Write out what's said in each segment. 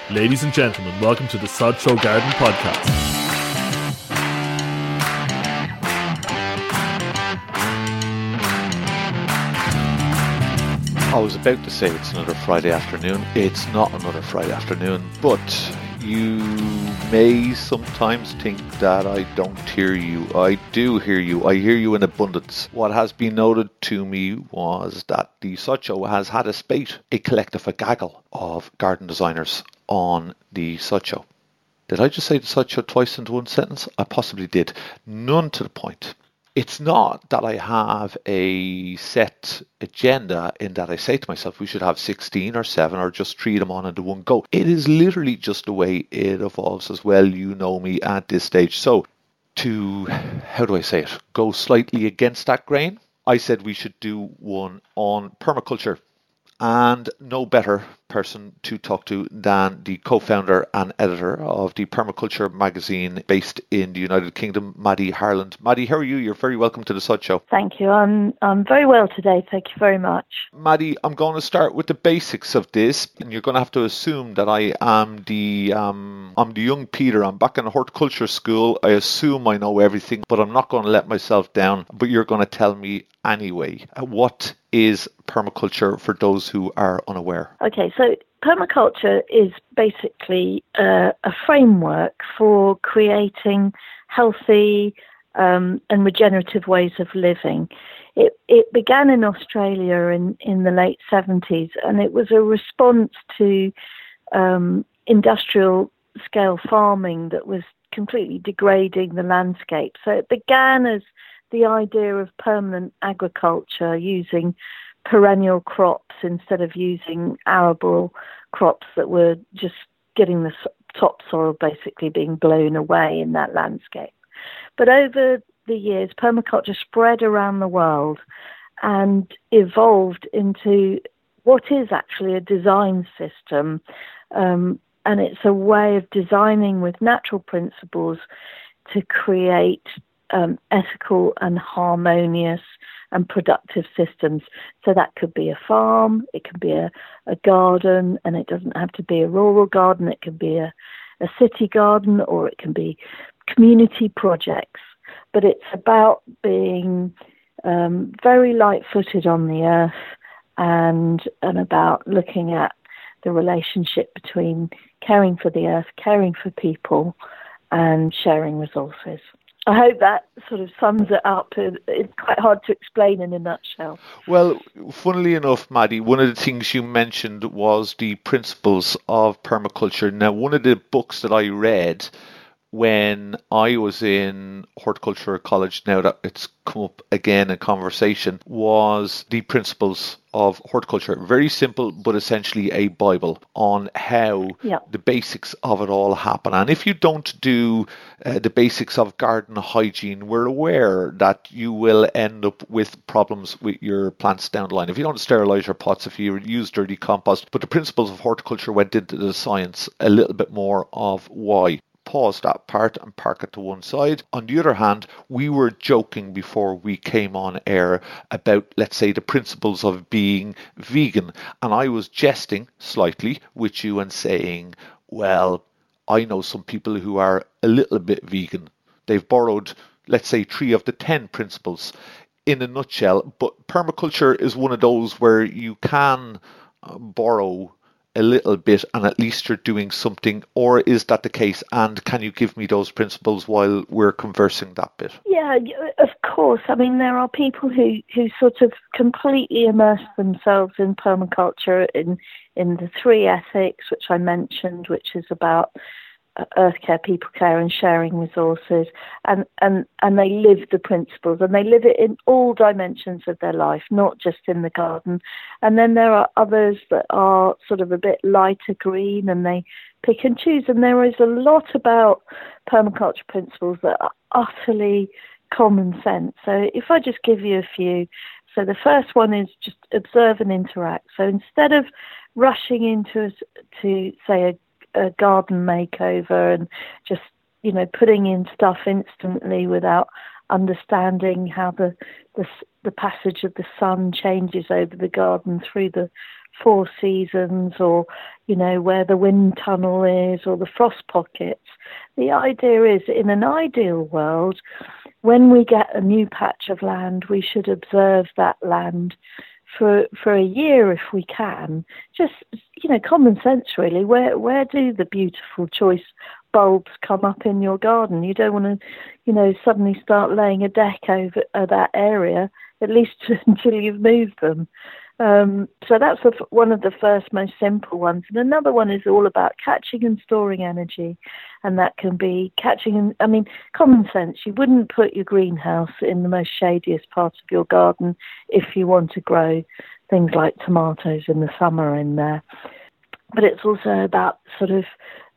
Ladies and gentlemen, welcome to the Sod Show Garden Podcast. I was about to say it's another Friday afternoon. It's not another Friday afternoon, but you may sometimes think that I don't hear you. I do hear you. I hear you in abundance. What has been noted to me was that the Sod Show has had a spate, a collective, a gaggle of garden designers on the Sod Show. Did I just say the Sod Show twice into one sentence? I possibly did. None to the point. It's not that I have a set agenda in that I say to myself we should have 16 or 7 or just 3 of them on into one go. It is literally just the way it evolves as well. You know me at this stage. So to, how do I say it, go slightly against that grain, I said we should do one on permaculture. And no better person to talk to than the co-founder and editor of the Permaculture magazine based in the United Kingdom, Maddie Harland. Maddie, how are you? You're very welcome to the Sod Show. Thank you. I'm very well today. Thank you very much. Maddie, I'm going to start with the basics of this, and you're going to have to assume that I am I'm the young Peter. I'm back in the horticulture school. I assume I know everything, but I'm not going to let myself down. But you're going to tell me anyway. What is permaculture for those who are unaware? Okay, so permaculture is basically a framework for creating healthy and regenerative ways of living. It began in Australia in the late 70s, and it was a response to industrial scale farming that was completely degrading the landscape. So it began as the idea of permanent agriculture using perennial crops instead of using arable crops that were just getting the topsoil basically being blown away in that landscape. But over the years, permaculture spread around the world and evolved into what is actually a design system. And it's a way of designing with natural principles to create ethical and harmonious and productive systems. So that could be a farm, it could be a garden, and it doesn't have to be a rural garden. It can be a city garden, or it can be community projects. But it's about being very light-footed on the earth and about looking at the relationship between caring for the earth, caring for people, and sharing resources. I hope that sort of sums it up. It's quite hard to explain in a nutshell. Well, funnily enough, Maddie, one of the things you mentioned was the principles of permaculture. Now, one of the books that I read when I was in horticulture college, now that it's come up again in conversation, was the principles of horticulture. Very simple, but essentially a Bible on how the basics of it all happen. And if you don't do the basics of garden hygiene, we're aware that you will end up with problems with your plants down the line. If you don't sterilize your pots, if you use dirty compost. But the principles of horticulture went into the science a little bit more of why. Pause that part and park it to one side. On the other hand, we were joking before we came on air about, let's say, the principles of being vegan. And I was jesting slightly with you and saying, well, I know some people who are a little bit vegan. They've borrowed, let's say, 3 of the 10 principles in a nutshell. But permaculture is one of those where you can borrow a little bit and at least you're doing something, or is that the case? And can you give me those principles while we're conversing that bit? Yeah, of course. I mean, there are people who sort of completely immerse themselves in permaculture in the 3 ethics, which I mentioned, which is about earth care, people care, and sharing resources, and they live the principles, and they live it in all dimensions of their life, not just in the garden. And then there are others that are sort of a bit lighter green, and they pick and choose. And there is a lot about permaculture principles that are utterly common sense. So if I just give you a few, so the first one is just observe and interact. So instead of rushing into say a garden makeover and just, putting in stuff instantly without understanding how the passage of the sun changes over the garden through the four seasons, or, you know, where the wind tunnel is, or the frost pockets. The idea is, in an ideal world, when we get a new patch of land, we should observe that land for a year if we can. Just, you know, common sense really. Where do the beautiful choice bulbs come up in your garden? You don't want to, you know, suddenly start laying a deck over that area, at least until you've moved them. So that's one of the first most simple ones. And another one is all about catching and storing energy. And that can be common sense. You wouldn't put your greenhouse in the most shadiest part of your garden if you want to grow things like tomatoes in the summer in there. But it's also about sort of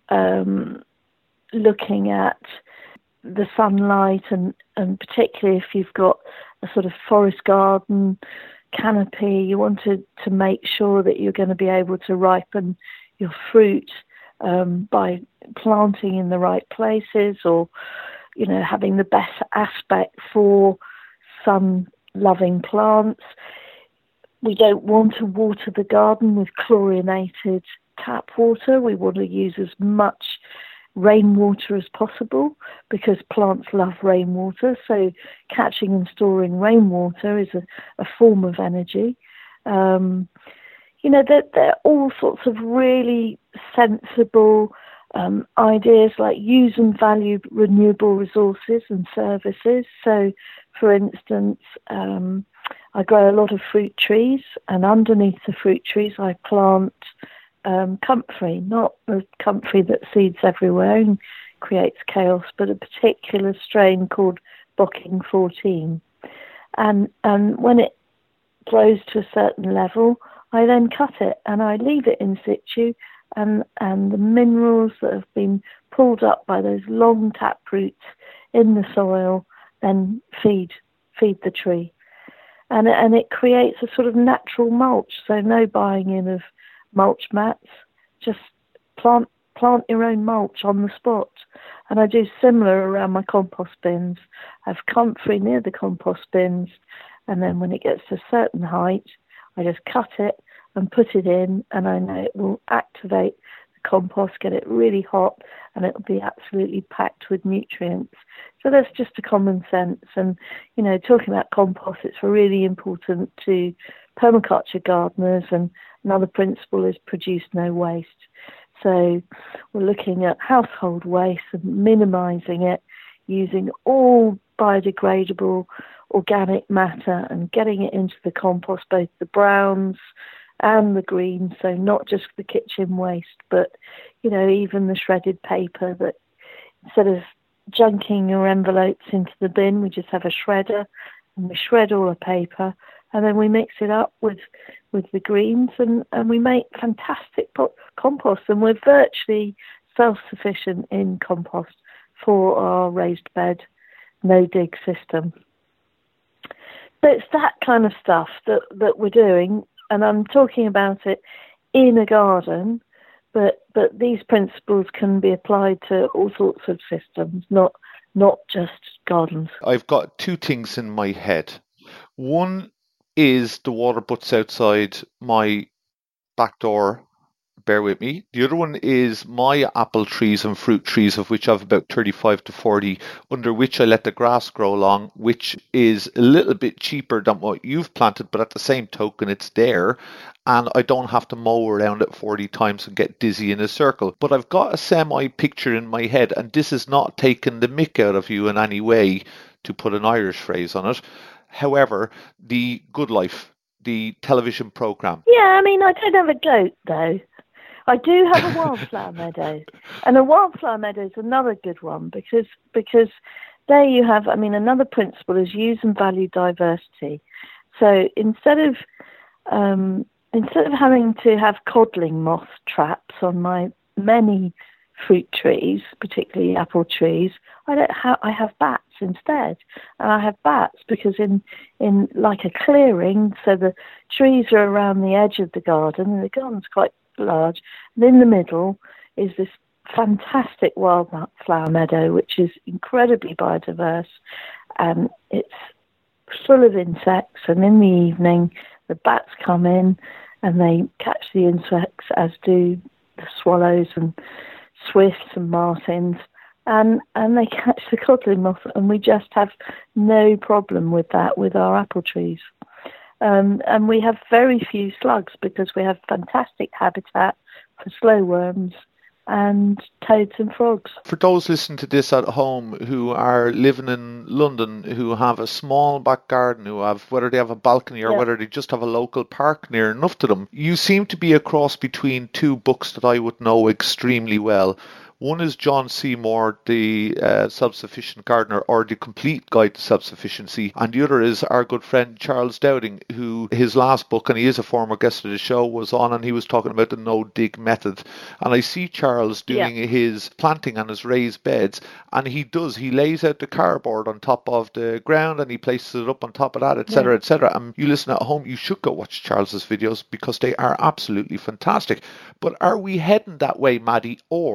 looking at the sunlight, and particularly if you've got a sort of forest garden canopy, you want to make sure that you're going to be able to ripen your fruit by planting in the right places, or, you know, having the best aspect for sun-loving plants. We don't want to water the garden with chlorinated tap water. We want to use as much rainwater as possible, because plants love rainwater. So catching and storing rainwater is a form of energy. You know, there are all sorts of really sensible ideas, like use and value renewable resources and services. So, for instance, I grow a lot of fruit trees, and underneath the fruit trees I plant comfrey, not the comfrey that seeds everywhere and creates chaos, but a particular strain called Bocking 14. And when it grows to a certain level, I then cut it and I leave it in situ, and the minerals that have been pulled up by those long tap roots in the soil then feed the tree. And it creates a sort of natural mulch, so no buying in of mulch mats, just plant your own mulch on the spot. And I do similar around my compost bins. I have comfrey near the compost bins, and then when it gets to a certain height, I just cut it and put it in, and I know it will activate the compost, get it really hot, and it'll be absolutely packed with nutrients. So that's just a common sense. And, you know, talking about compost, it's really important to permaculture gardeners, and another principle is produce no waste. So we're looking at household waste and minimising it, using all biodegradable organic matter and getting it into the compost, both the browns and the greens, so not just the kitchen waste, but, you know, even the shredded paper, that instead of junking your envelopes into the bin, we just have a shredder and we shred all the paper, and then we mix it up with the greens, and we make fantastic compost, and we're virtually self-sufficient in compost for our raised bed no-dig system. So it's that kind of stuff that we're doing, and I'm talking about it in a garden, but these principles can be applied to all sorts of systems, not just gardens. I've got two things in my head. One is the water butts outside my back door. Bear with me. The other one is my apple trees and fruit trees, of which I have about 35 to 40, under which I let the grass grow along, which is a little bit cheaper than what you've planted, but at the same token, it's there, and I don't have to mow around it 40 times and get dizzy in a circle. But I've got a semi-picture in my head, and this is not taking the mick out of you in any way, to put an Irish phrase on it. However, the Good Life, the television programme. Yeah, I mean, I don't have a goat, though. I do have a wildflower meadow, and a wildflower meadow is another good one, because there you have, I mean, another principle is use and value diversity. So instead of having to have codling moth traps on my many fruit trees, particularly apple trees, I have bats instead. And I have bats because in like a clearing, so the trees are around the edge of the garden, and the garden's quite large, and in the middle is this fantastic wildflower meadow, which is incredibly biodiverse, and it's full of insects. And in the evening, the bats come in and they catch the insects, as do the swallows and swifts and martins, and they catch the codling moth, and we just have no problem with that with our apple trees. And we have very few slugs because we have fantastic habitat for slow worms and toads and frogs. For those listening to this at home who are living in London, who have a small back garden, whether they have a balcony or whether they just have a local park near enough to them, you seem to be a cross between two books that I would know extremely well. One is John Seymour, the Self-Sufficient Gardener, or The Complete Guide to Self-Sufficiency, and the other is our good friend Charles Dowding, who his last book, and he is a former guest of the show, was on, and he was talking about the no-dig method. And I see Charles doing his planting on his raised beds, and he lays out the cardboard on top of the ground, and he places it up on top of that, etc., etc. And you listen at home, you should go watch Charles's videos because they are absolutely fantastic. But are we heading that way, Maddie,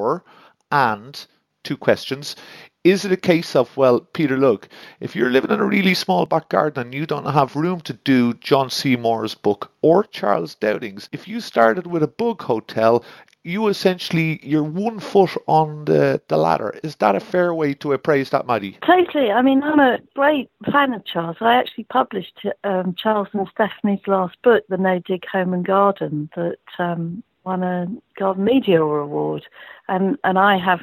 and two questions. Is it a case of, well, Peter, look, if you're living in a really small back garden and you don't have room to do John Seymour's book or Charles Dowding's, if you started with a bug hotel, you're 1 foot on the ladder. Is that a fair way to appraise that, Maddie? Totally. I mean, I'm a great fan of Charles. I actually published Charles and Stephanie's last book, The No Dig Home and Garden, that won a Garden Media Award. And I have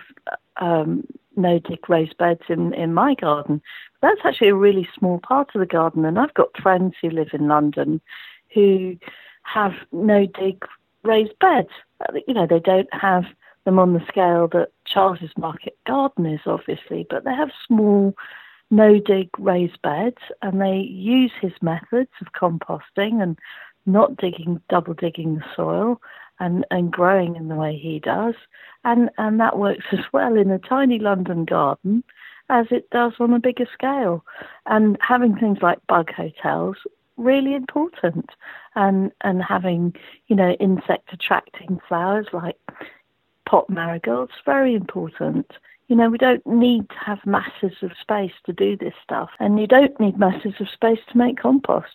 no dig raised beds in my garden. That's actually a really small part of the garden. And I've got friends who live in London who have no dig raised beds. You know, they don't have them on the scale that Charles's Market Garden is, obviously, but they have small no dig raised beds, and they use his methods of composting and not double digging the soil and growing in the way he does. And that works as well in a tiny London garden as it does on a bigger scale. And having things like bug hotels, really important. And having, insect attracting flowers like pot marigolds, very important. We don't need to have masses of space to do this stuff. And you don't need masses of space to make compost.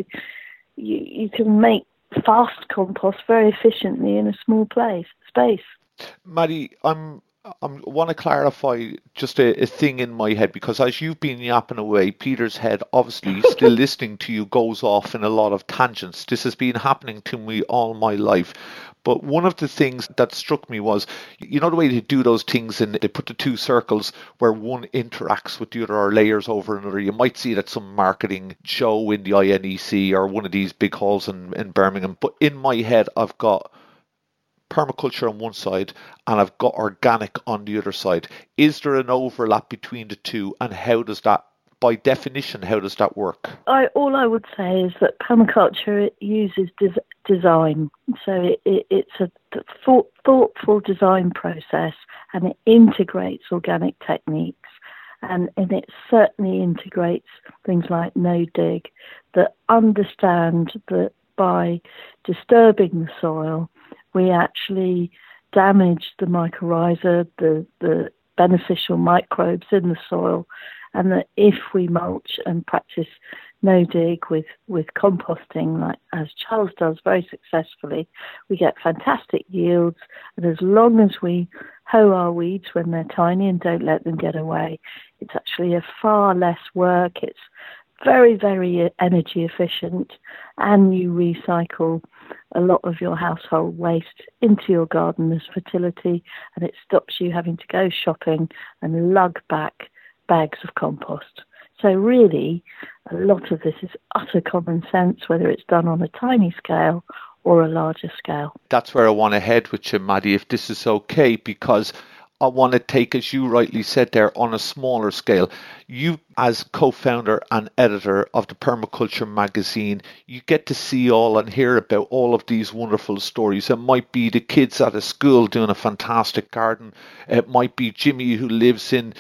You can make fast compost very efficiently in a small space. Maddie, I want to clarify just a thing in my head, because as you've been yapping away, Peter's head, obviously still listening to you, goes off in a lot of tangents. This has been happening to me all my life. But one of the things that struck me was, the way they do those things, and they put the two circles where one interacts with the other or layers over another. You might see it at some marketing show in the INEC or one of these big halls in Birmingham. But in my head, I've got permaculture on one side and I've got organic on the other side. Is there an overlap between the two, and how does that, by definition, how does that work? All I would say is that permaculture uses design. So it's a thoughtful design process, and it integrates organic techniques. And it certainly integrates things like no dig, that understand that by disturbing the soil, we actually damage the mycorrhiza, the beneficial microbes in the soil, and that if we mulch and practice no dig with composting, like as Charles does very successfully, we get fantastic yields. And as long as we hoe our weeds when they're tiny and don't let them get away, it's actually a far less work. It's very, very energy efficient, and you recycle a lot of your household waste into your garden as fertility, and it stops you having to go shopping and lug back bags of compost. So really, a lot of this is utter common sense, whether it's done on a tiny scale or a larger scale. That's where I want to head with you, Maddie, if this is okay, because I want to take, as you rightly said there, on a smaller scale. You, as co-founder and editor of the Permaculture magazine, you get to see all and hear about all of these wonderful stories. It might be the kids at a school doing a fantastic garden. It might be Jimmy, who lives in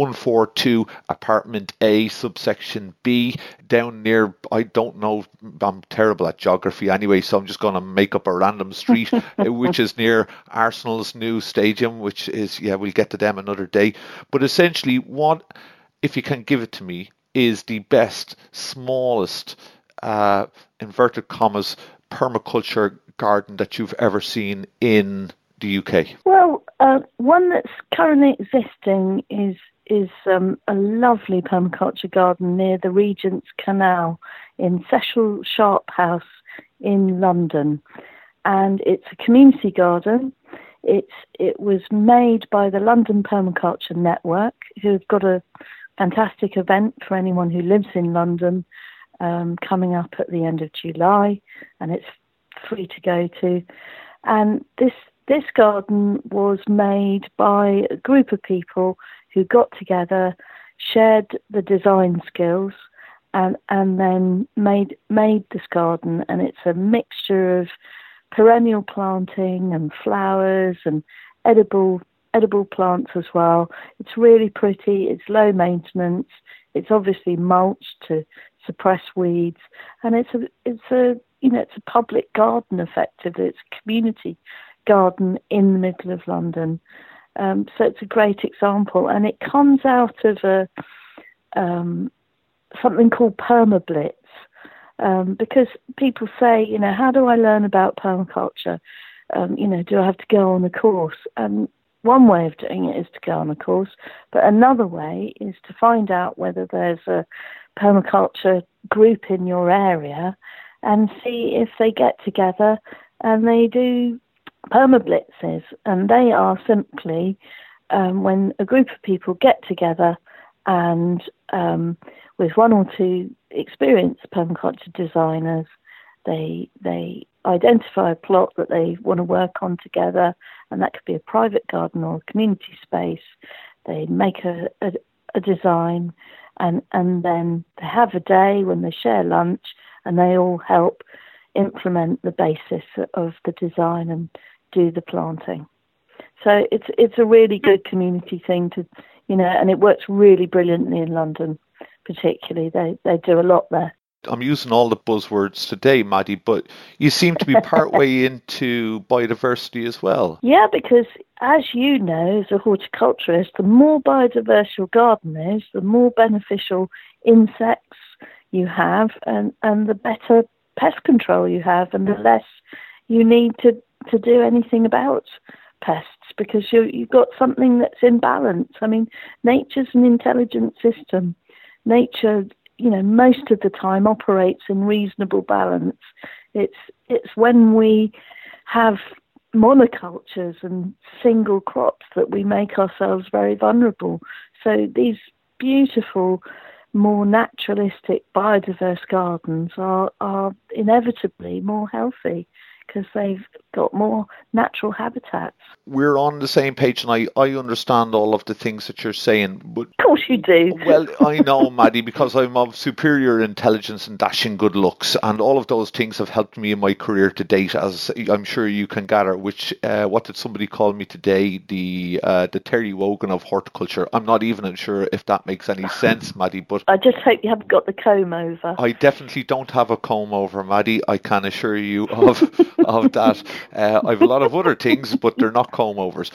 142 apartment A, subsection B, down near, I don't know, I'm terrible at geography anyway, so I'm just going to make up a random street, which is near Arsenal's new stadium, which is, we'll get to them another day. But essentially, what, if you can give it to me, is the best, smallest, inverted commas, permaculture garden that you've ever seen in the UK? Well, one that's currently existing is a lovely permaculture garden near the Regent's Canal in Cecil Sharp House in London. And it's a community garden. It was made by the London Permaculture Network, who've got a fantastic event for anyone who lives in London coming up at the end of July, and it's free to go to. And this garden was made by a group of people who got together, shared the design skills, and then made this garden. And it's a mixture of perennial planting and flowers and edible plants as well. It's really pretty. It's low maintenance. It's obviously mulched to suppress weeds, and it's a public garden. Effectively, it's a community garden in the middle of London. So it's a great example, and it comes out of something called PermaBlitz. Because people say, how do I learn about permaculture? Do I have to go on a course? And one way of doing it is to go on a course, but another way is to find out whether there's a permaculture group in your area and see if they get together and they do permablitzes. And they are simply when a group of people get together and with one or two experienced permaculture designers, they identify a plot that they want to work on together, and that could be a private garden or a community space. They make a design, and then they have a day when they share lunch, and they all help implement the basis of the design and do the planting. So it's a really good community thing to, and it works really brilliantly in London. Particularly, they do a lot there. I'm using all the buzzwords today, Maddie, but you seem to be partway into biodiversity as well. Yeah, because as you know, as a horticulturist, the more biodiverse your garden is, the more beneficial insects you have, and the better pest control you have, and the less you need to do anything about pests, because you've got something that's in balance. I mean, nature's an intelligent system. Nature, most of the time operates in reasonable balance. It's when we have monocultures and single crops that we make ourselves very vulnerable. So these beautiful, more naturalistic, biodiverse gardens are inevitably more healthy because they've got more natural habitats. We're on the same page, and I understand all of the things that you're saying. But of course you do. Well, I know, Maddie, because I'm of superior intelligence and dashing good looks, and all of those things have helped me in my career to date, as I'm sure you can gather, which, what did somebody call me today? The Terry Wogan of horticulture. I'm not even sure if that makes any sense, Maddie, but I just hope you haven't got the comb over. I definitely don't have a comb over, Maddie. I can assure you of that. I've a lot of other things, but they're not comb overs.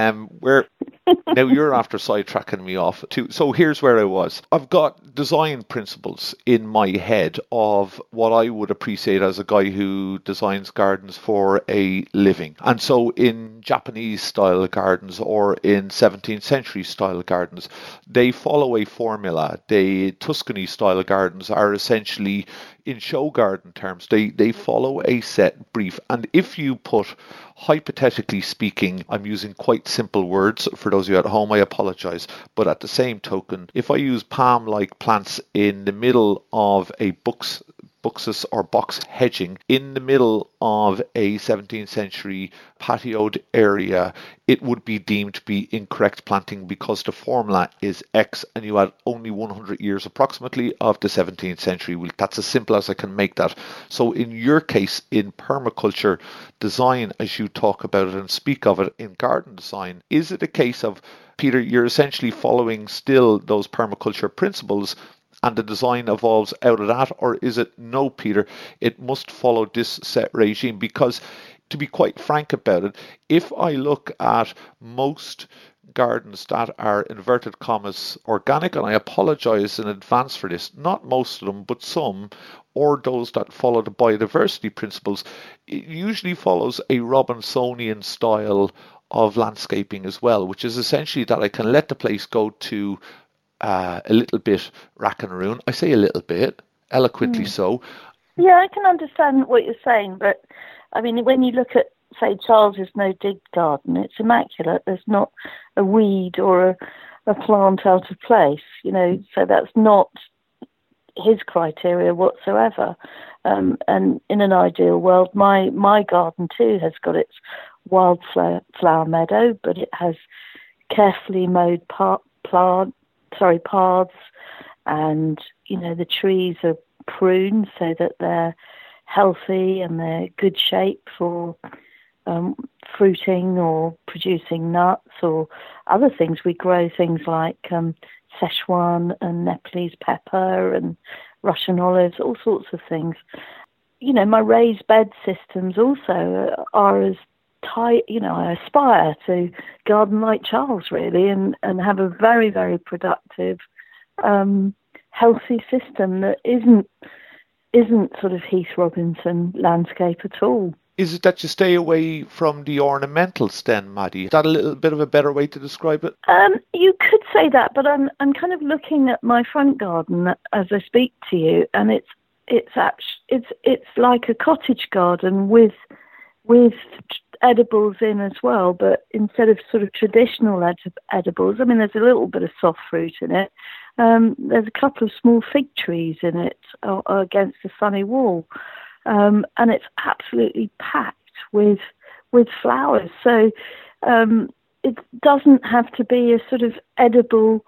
Now you're after sidetracking me off too. So here's where I was. I've got design principles in my head of what I would appreciate as a guy who designs gardens for a living. And so in Japanese style gardens or in 17th century style gardens, they follow a formula. The Tuscany style gardens are essentially, in show garden terms, they follow a set brief. And if you put, hypothetically speaking, I'm using quite simple words for those of you at home, I apologize, but at the same token, if I use palm-like plants in the middle of a buxus or box hedging in the middle of a 17th century patioed area, it would be deemed to be incorrect planting because the formula is X and you had only 100 years approximately of the 17th century. Well, that's as simple as I can make that. So in your case, in permaculture design, as you talk about it and speak of it in garden design, is it a case of, Peter, you're essentially following still those permaculture principles and the design evolves out of that? Or is it, no, Peter, it must follow this set regime? Because to be quite frank about it, if I look at most gardens that are, inverted commas, organic, and I apologise in advance for this, not most of them, but some, or those that follow the biodiversity principles, it usually follows a Robinsonian style of landscaping as well, which is essentially that I can let the place go to a little bit rack and ruin. I say a little bit, eloquently so. Yeah, I can understand what you're saying, but I mean, when you look at, say, Charles's no-dig garden, it's immaculate. There's not a weed or a plant out of place, so that's not his criteria whatsoever. And in an ideal world, my garden too has got its wildflower meadow, but it has carefully mowed paths, and the trees are pruned so that they're healthy and they're good shape for fruiting or producing nuts or other things. We grow things like Szechuan and Nepalese pepper and Russian olives, all sorts of things. My raised bed systems also are as tight, I aspire to garden like Charles, really, and have a very, very productive, healthy system that isn't sort of Heath Robinson landscape at all. Is it that you stay away from the ornamentals then, Maddie? Is that a little bit of a better way to describe it? You could say that, but I'm kind of looking at my front garden as I speak to you, and it's like a cottage garden with edibles in as well, but instead of sort of traditional edibles, I mean, there's a little bit of soft fruit in it. There's a couple of small fig trees in it against a sunny wall. And it's absolutely packed with flowers. So it doesn't have to be a sort of edible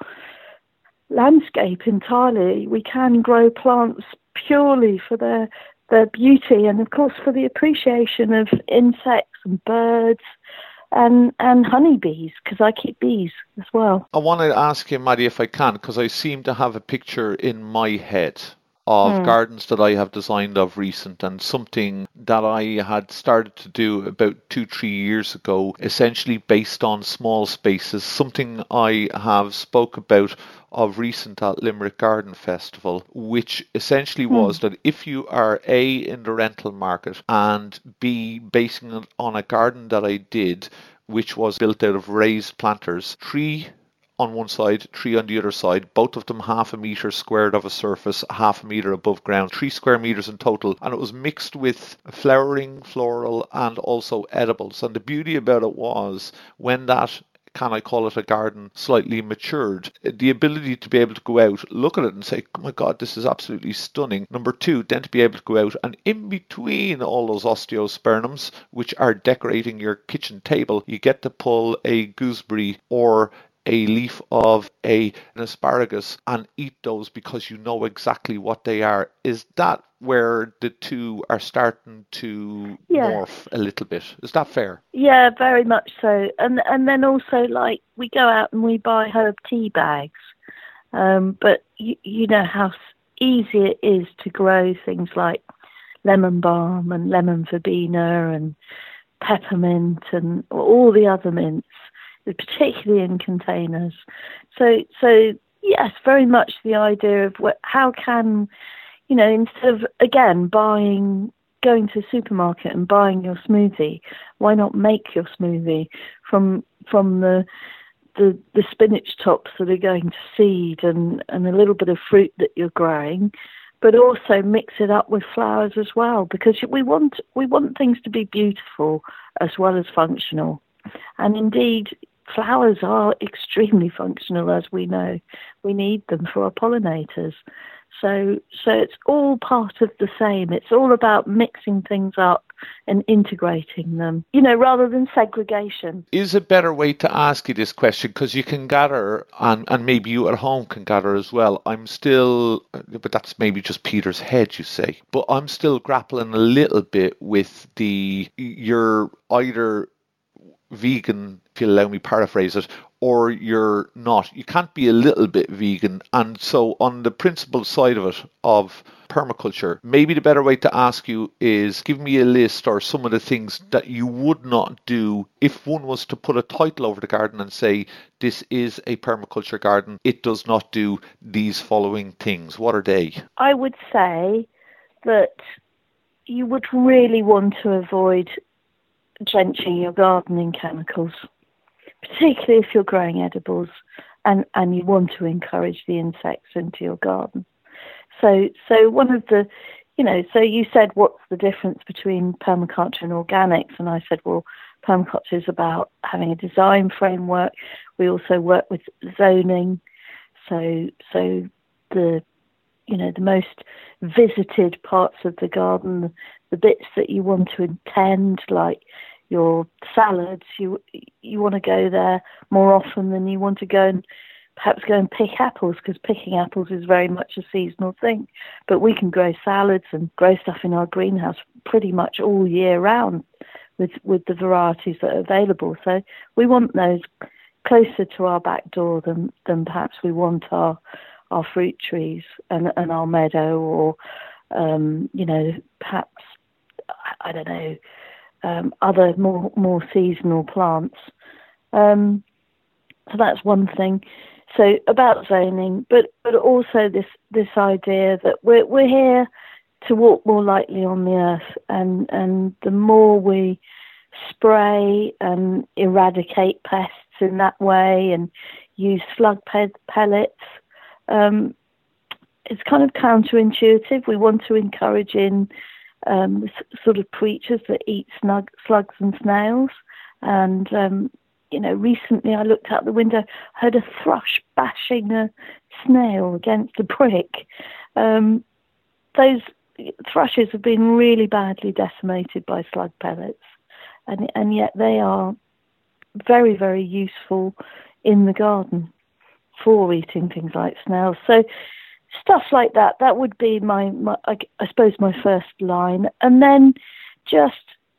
landscape entirely. We can grow plants purely for their beauty and, of course, for the appreciation of insects and birds and honeybees, because I keep bees as well. I want to ask you, Maddie, if I can, because I seem to have a picture in my head of gardens that I have designed of recent, and something that I had started to do about 2-3 years ago, essentially based on small spaces, something I have spoke about of recent at Limerick Garden Festival, which essentially was that if you are A, in the rental market, and B, basing it on a garden that I did, which was built out of raised planters, 3 on one side, 3 on the other side, both of them 0.5 metre squared of a surface, 0.5 metre above ground, 3 square metres in total, and it was mixed with flowering, floral, and also edibles. And the beauty about it was, when that, can I call it a garden, slightly matured, the ability to be able to go out, look at it and say, oh my God, this is absolutely stunning. Number 2, then to be able to go out and in between all those osteospermums, which are decorating your kitchen table, you get to pull a gooseberry or a leaf of an asparagus and eat those because you know exactly what they are. Is that where the two are starting to morph a little bit? Is that fair? Yeah, very much so. And then also, like, we go out and we buy herb tea bags, but you know how easy it is to grow things like lemon balm and lemon verbena and peppermint and all the other mints, particularly in containers. So yes, very much the idea of how can, instead of, again, going to the supermarket and buying your smoothie, why not make your smoothie from the spinach tops that are going to seed and a little bit of fruit that you're growing, but also mix it up with flowers as well, because we want things to be beautiful as well as functional. And indeed, flowers are extremely functional, as we know. We need them for our pollinators. So it's all part of the same. It's all about mixing things up and integrating them, rather than segregation. Is a better way to ask you this question, because you can gather, and maybe you at home can gather as well. I'm still, but that's maybe just Peter's head, you say. But I'm still grappling a little bit with you're either vegan, if you'll allow me paraphrase it, or you're not. You can't be a little bit vegan. And so on the principle side of it, of permaculture, maybe the better way to ask you is give me a list or some of the things that you would not do if one was to put a title over the garden and say, this is a permaculture garden. It does not do these following things. What are they? I would say that you would really want to avoid drenching your garden in chemicals, particularly if you're growing edibles and you want to encourage the insects into your garden. So one of the, so you said, what's the difference between permaculture and organics? And I said, well, permaculture is about having a design framework. We also work with zoning. So the most visited parts of the garden, the bits that you want to intend, like your salads, you want to go there more often than you want to go and pick apples, because picking apples is very much a seasonal thing. But we can grow salads and grow stuff in our greenhouse pretty much all year round with the varieties that are available. So we want those closer to our back door than perhaps we want our fruit trees and our meadow, or perhaps, I don't know, other more seasonal plants. So that's one thing. So about zoning, but also this idea that we're here to walk more lightly on the earth, and the more we spray and eradicate pests in that way and use slug pellets, it's kind of counterintuitive. We want to encourage in the sort of creatures that eat slugs and snails. And, recently I looked out the window, heard a thrush bashing a snail against a brick. Those thrushes have been really badly decimated by slug pellets, and yet they are very, very useful in the garden for eating things like snails. So stuff like that would be my I suppose my first line. And then just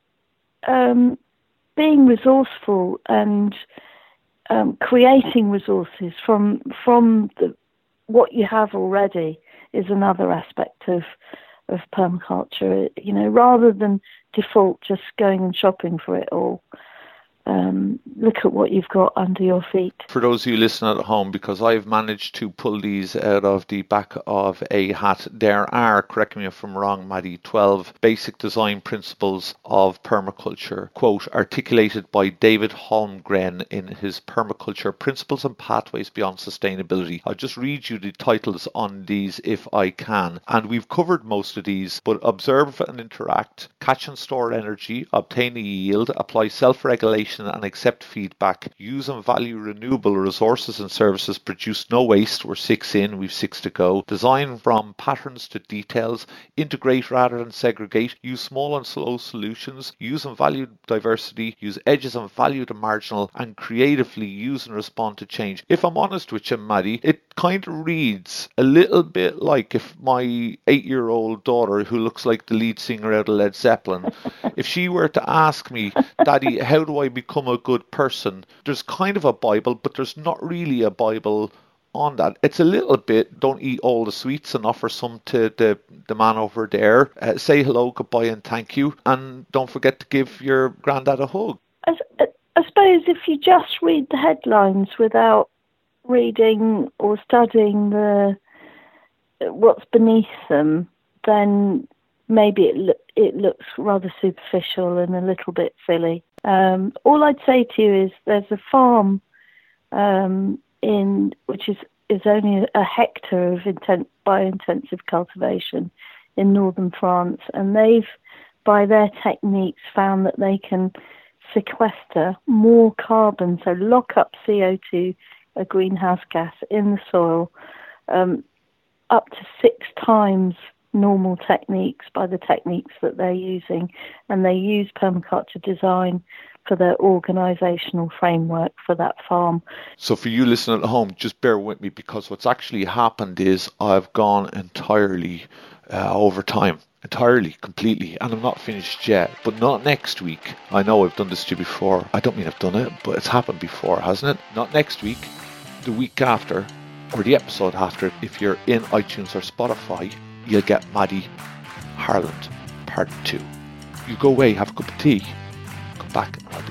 being resourceful and creating resources from what you have already is another aspect of permaculture. Rather than default just going and shopping for it all, look at what you've got under your feet. For those of you listening at home, because I've managed to pull these out of the back of a hat, there are, correct me if I'm wrong, Maddie, 12 basic design principles of permaculture, quote, articulated by David Holmgren in his Permaculture Principles and Pathways Beyond Sustainability. I'll just read you the titles on these if I can. And we've covered most of these, but observe and interact, catch and store energy, obtain a yield, apply self-regulation and accept feedback, use and value renewable resources and services, produce no waste. We're 6 in, we've 6 to go. Design from patterns to details, integrate rather than segregate, use small and slow solutions, use and value diversity, use edges and value the marginal, and creatively use and respond to change. If I'm honest with you, Maddie, it kind of reads a little bit like if my 8-year-old daughter, who looks like the lead singer out of Led Zeppelin, if she were to ask me, Daddy, how do I become a good person? There's kind of a Bible, but there's not really a Bible on that. It's a little bit, don't eat all the sweets and offer some to the man over there. Say hello, goodbye and thank you. And don't forget to give your granddad a hug. I suppose if you just read the headlines without reading or studying what's beneath them, then maybe it looks rather superficial and a little bit silly. All I'd say to you is there's a farm which is only a hectare of biointensive cultivation in northern France, and they've, by their techniques, found that they can sequester more carbon, so lock up CO2, a greenhouse gas, in the soil, up to 6 times normal techniques by the techniques that they're using. And they use permaculture design for the organisational framework for that farm. So for you listening at home, just bear with me, because what's actually happened is I've gone entirely over time. Entirely, completely, and I'm not finished yet, but not next week. I know I've done this to you before. I don't mean I've done it, but it's happened before, hasn't it? Not next week, the week after, or the episode after. If you're in iTunes or Spotify, you'll get Maddie Harland Part 2. You go away, have a cup of tea, come back, and I'll